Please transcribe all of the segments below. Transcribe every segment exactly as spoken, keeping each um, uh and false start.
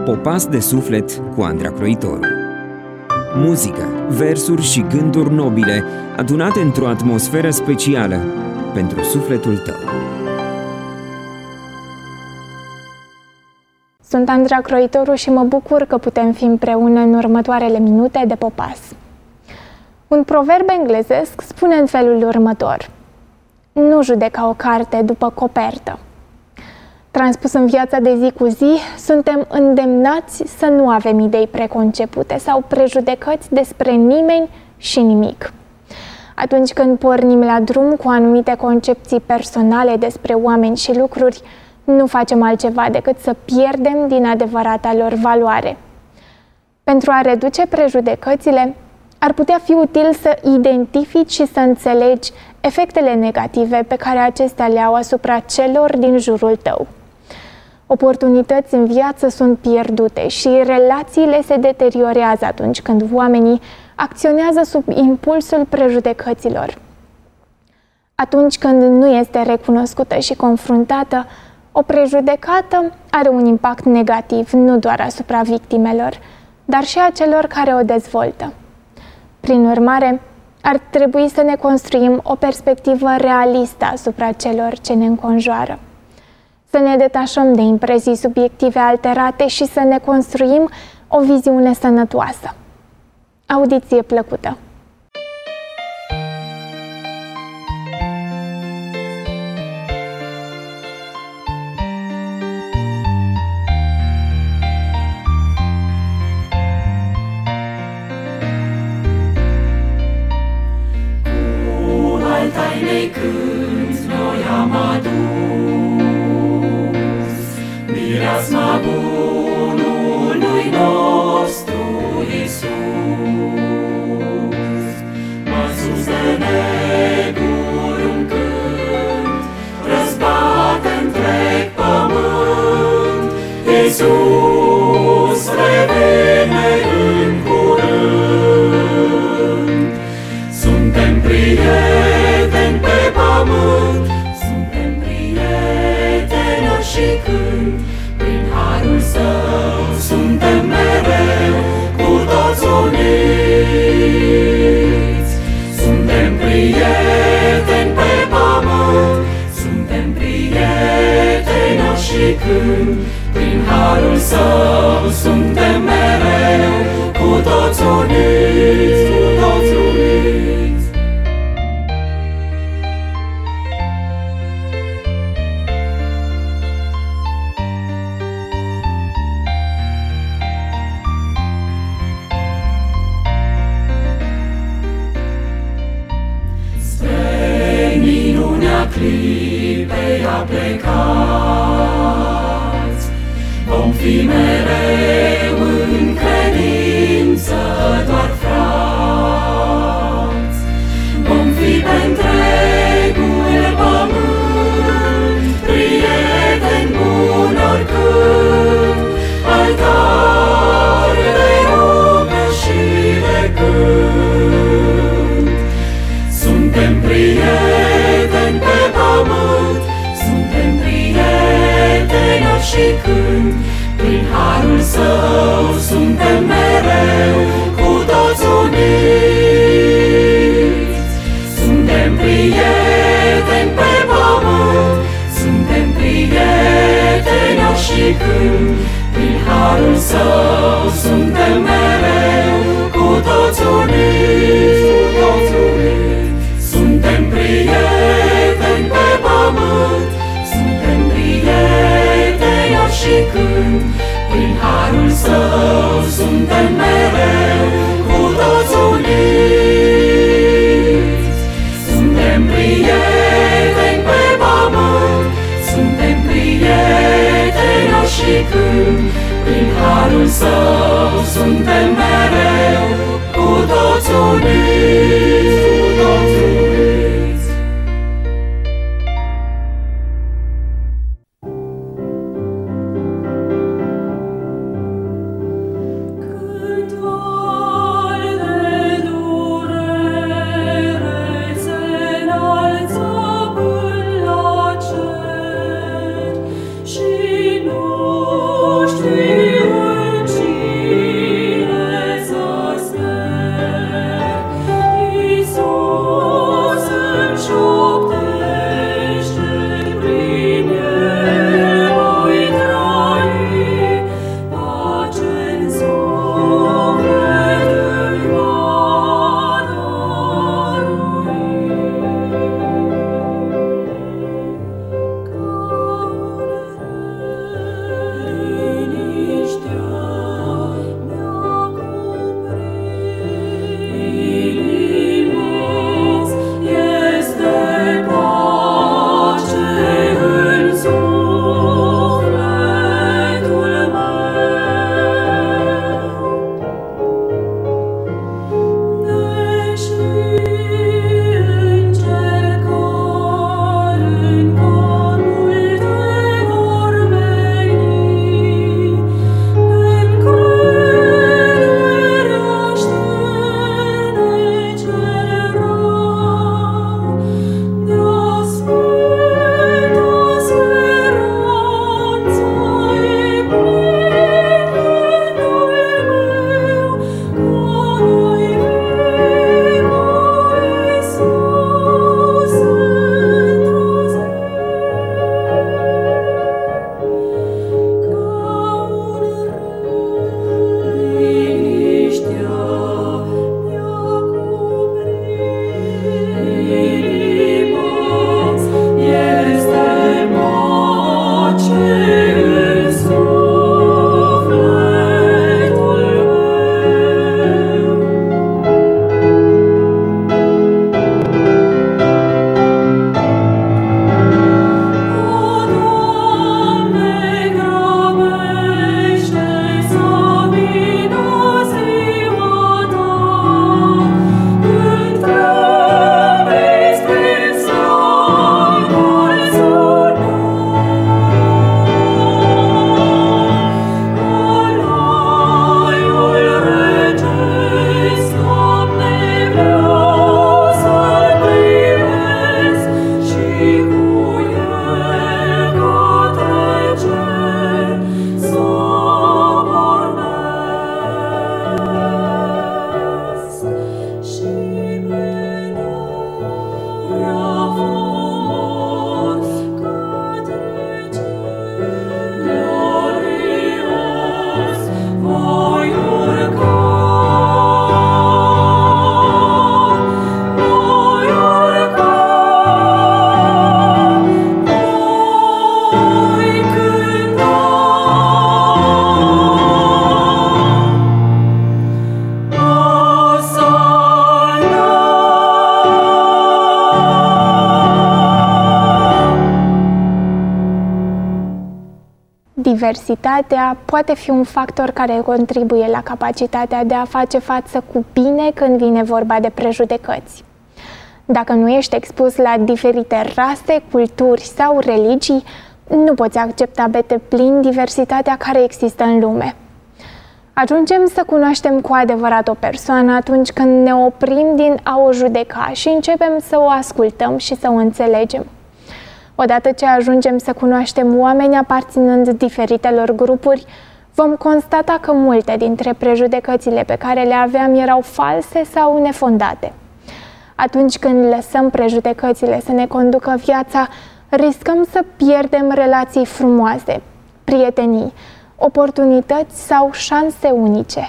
Popas de suflet cu Andra Croitoru. Muzică, versuri și gânduri nobile adunate într-o atmosferă specială pentru sufletul tău. Sunt Andra Croitoru și mă bucur că putem fi împreună în următoarele minute de Popas. Un proverb englezesc spune în felul următor: nu judeca o carte după copertă. Transpus în viața de zi cu zi, suntem îndemnați să nu avem idei preconcepute sau prejudecăți despre nimeni și nimic. Atunci când pornim la drum cu anumite concepții personale despre oameni și lucruri, nu facem altceva decât să pierdem din adevărata lor valoare. Pentru a reduce prejudecățile, ar putea fi util să identifici și să înțelegi efectele negative pe care acestea le au asupra celor din jurul tău. Oportunități în viață sunt pierdute și relațiile se deteriorează atunci când oamenii acționează sub impulsul prejudecăților. Atunci când nu este recunoscută și confruntată, o prejudecată are un impact negativ nu doar asupra victimelor, dar și a celor care o dezvoltă. Prin urmare, ar trebui să ne construim o perspectivă realistă asupra celor ce ne înconjoară. Să ne detașăm de impresii subiective alterate și să ne construim o viziune sănătoasă. Audiție plăcută! Tainei cânt noi am adus mireasma bunului nostru Iisus. Mai sus de neguri un cânt răzbate întreg pământ. Iisus revine în curând. Suntem prieteni pe pământ, suntem prieteni ori și când, prin harul său suntem mereu cu toți uniți. Suntem prieteni pe pământ, suntem prieteni ori și când, prin harul său suntem mereu cu toți uniți, cu toți uniți. Clipei a plecați, vom fi mereu în credință doar frați. Vom fi pe întregul pământ prieteni buni oricând, altar de rugă și de cânt. Suntem prieteni pe pământ, suntem prieteni ori și când, prin harul său suntem mereu cu toți uniți. Suntem prieteni pe pământ, suntem prieteni ori și când, prin harul său suntem mereu cu toți uniți, cu toți uniți. Suntem prieteni pe pământ, suntem prieteni ori și când, prin harul său suntem mereu cu toți uniți. Suntem prieteni pe pământ, suntem prieteni ori și când, prin harul său suntem mereu cu toți uniți, cu toți uniți. Și nu știu diversitatea poate fi un factor care contribuie la capacitatea de a face față cu bine când vine vorba de prejudecăți. Dacă nu ești expus la diferite rase, culturi sau religii, nu poți accepta pe deplin diversitatea care există în lume. Ajungem să cunoaștem cu adevărat o persoană atunci când ne oprim din a o judeca și începem să o ascultăm și să o înțelegem. Odată ce ajungem să cunoaștem oameni aparținând diferitelor grupuri, vom constata că multe dintre prejudecățile pe care le aveam erau false sau nefondate. Atunci când lăsăm prejudecățile să ne conducă viața, riscăm să pierdem relații frumoase, prietenii, oportunități sau șanse unice.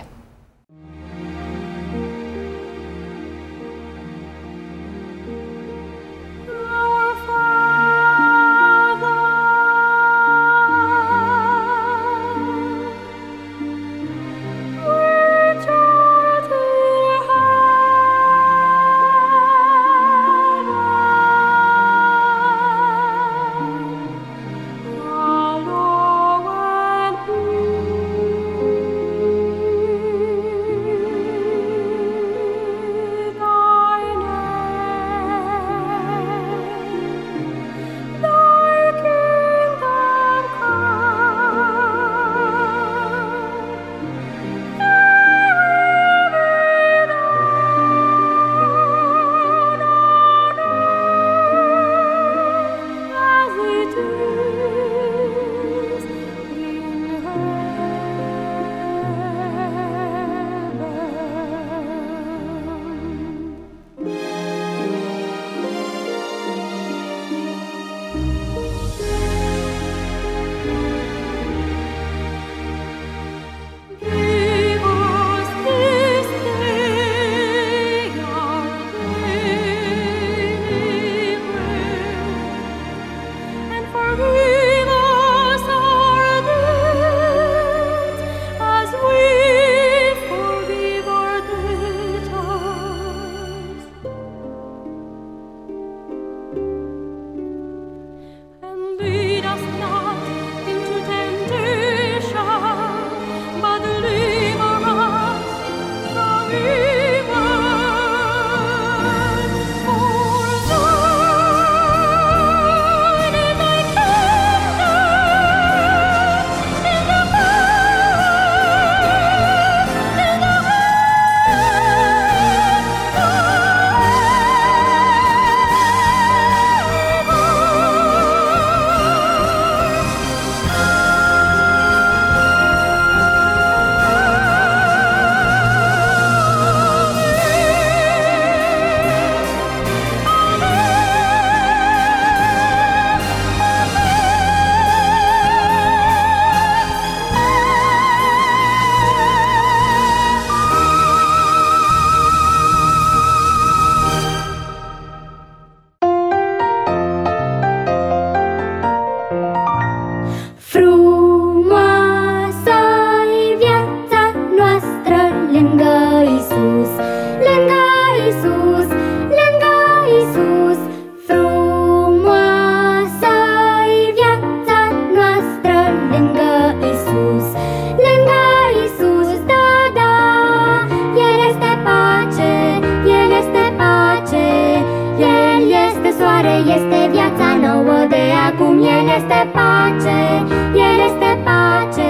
este pace, El este pace,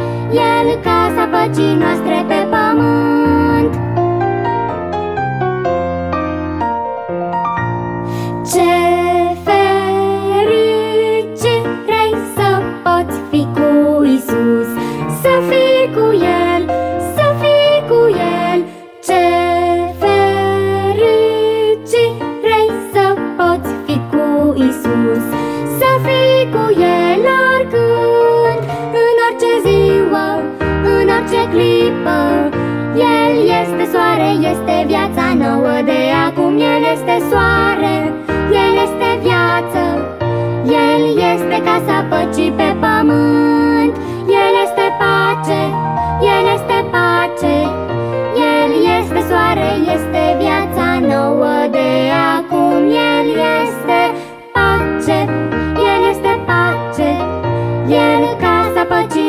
El casa păcii noastre pe pământ. Ce fericire să poți fi cu Iisus, să fii cu El, să fii cu El. Ce fericire să poți fi cu Iisus, să fii cu El oricând, în orice ziua, în orice clipă. El este soare, este viața nouă de acum. El este soare, El este viață, El este casa păcii pe pământ. El este pace, El este pace, El este soare, este viața nouă de acum. El este pace, El este pace, El casa păcii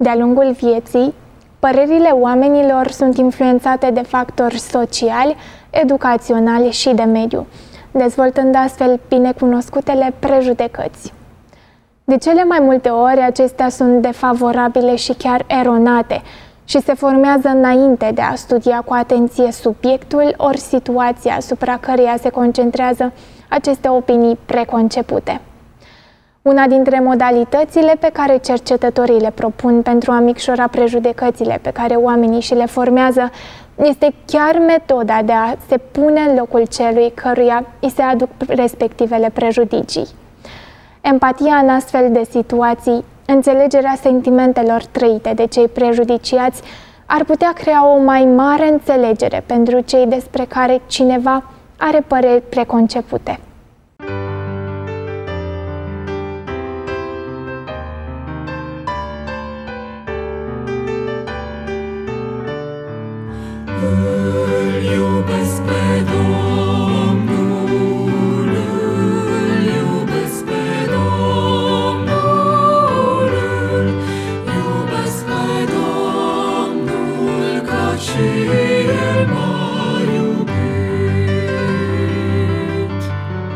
De-a lungul vieții, părerile oamenilor sunt influențate de factori sociali, educaționali și de mediu, dezvoltând astfel binecunoscutele prejudecăți. De cele mai multe ori, acestea sunt defavorabile și chiar eronate și se formează înainte de a studia cu atenție subiectul ori situația asupra căreia se concentrează aceste opinii preconcepute. Una dintre modalitățile pe care cercetătorii le propun pentru a micșora prejudecățile pe care oamenii și le formează este chiar metoda de a se pune în locul celui căruia îi se aduc respectivele prejudicii. Empatia în astfel de situații, înțelegerea sentimentelor trăite de cei prejudiciați, ar putea crea o mai mare înțelegere pentru cei despre care cineva are păreri preconcepute. Îl iubesc pe Domnul, îl iubesc pe Domnul, îl iubesc pe Domnul, căci și El m-a iubit.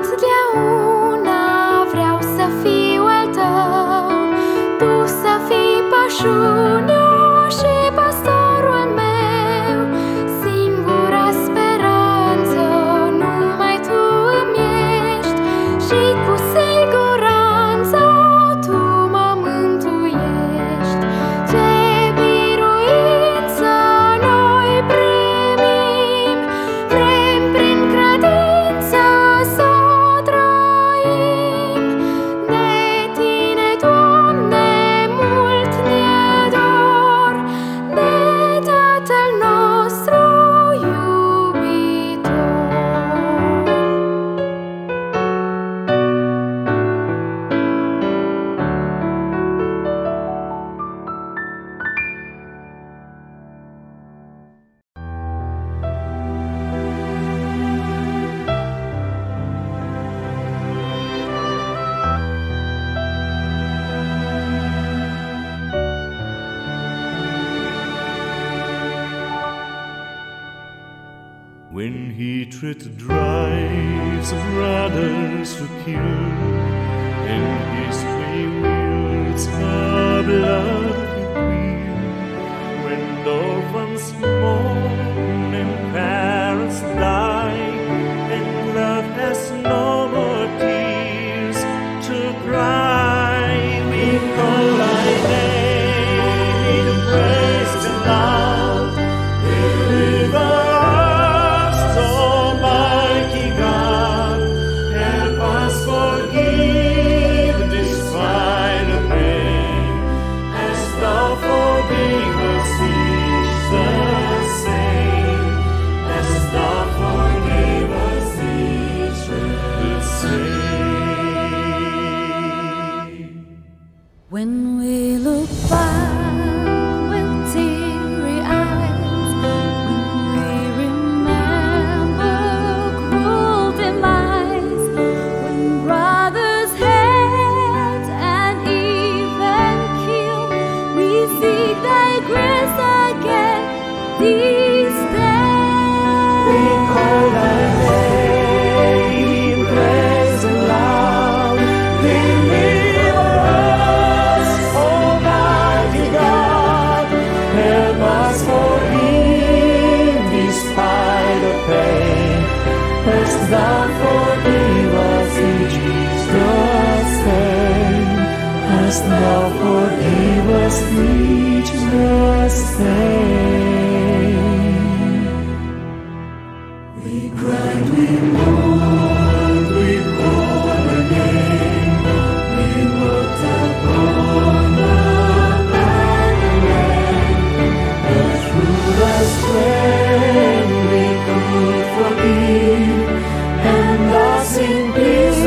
Totdeauna vreau să fiu al tău, tu să fii pășunul și păstorul meu. Singura speranță numai tu îmi ești și cu siguranță tu mă mântuiești. Ce biruință noi primim, vrem prin credință să trăim. De tine, Doamne, mult ne-e dor, de Tatăl nostru iubitor. When hatred drives brothers to kill, and his three wields her blood reveal, when orphans mourn and parents die, and love has no more tears to cry, we call thy name in praise and love. Deliver us, Almighty God, help us forgive despite the pain, as thou forgive us each the same, as thou forgive us each the same. When we look back with teary eyes, when we remember cruel demise, when brothers hate and even kill, we seek thy grace again these days. We call thy name in praise and love. Deliver us, Almighty God. Help us forgive despite the pain, as thou forgive us each the same, as thou forgive us each the same. We cried, we mourned, we called again, we looked upon the barren land, but through thy strength we could forgive, and thus in peace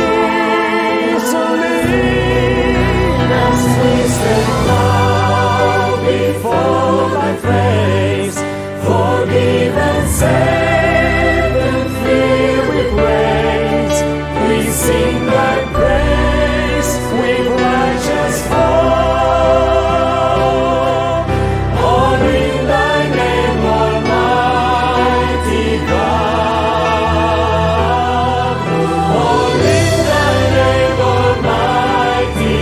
live, as we stand now before thy face, forgive and save and fill with grace. We sing thy praise with righteous hope, honoring thy name, Almighty God. Honoring thy name, Almighty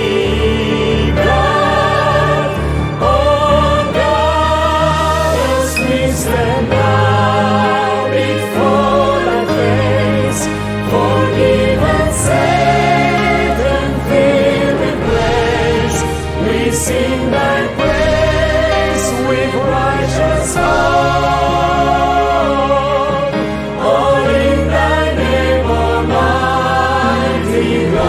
God. Oh God, as we stand now before thy face, forgive and save and fill with grace. We sing thy praise with righteous hope, honoring thy name, Almighty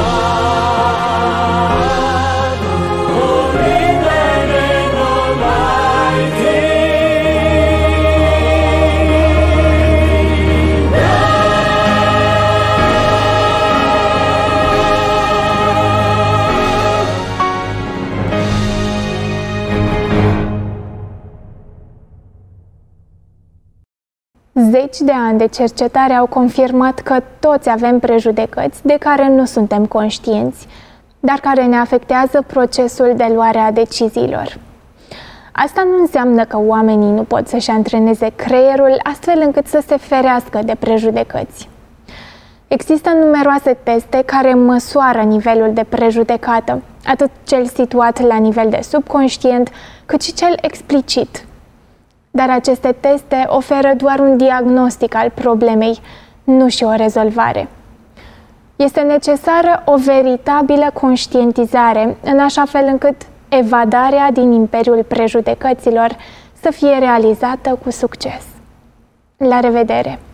God. Honoring thy name, Almighty Zeci de ani de cercetare au confirmat că toți avem prejudecăți de care nu suntem conștienți, dar care ne afectează procesul de luare a deciziilor. Asta nu înseamnă că oamenii nu pot să-și antreneze creierul astfel încât să se ferească de prejudecăți. Există numeroase teste care măsoară nivelul de prejudecată, atât cel situat la nivel de subconștient, cât și cel explicit. Dar aceste teste oferă doar un diagnostic al problemei, nu și o rezolvare. Este necesară o veritabilă conștientizare, în așa fel încât evadarea din imperiul prejudecăților să fie realizată cu succes. La revedere!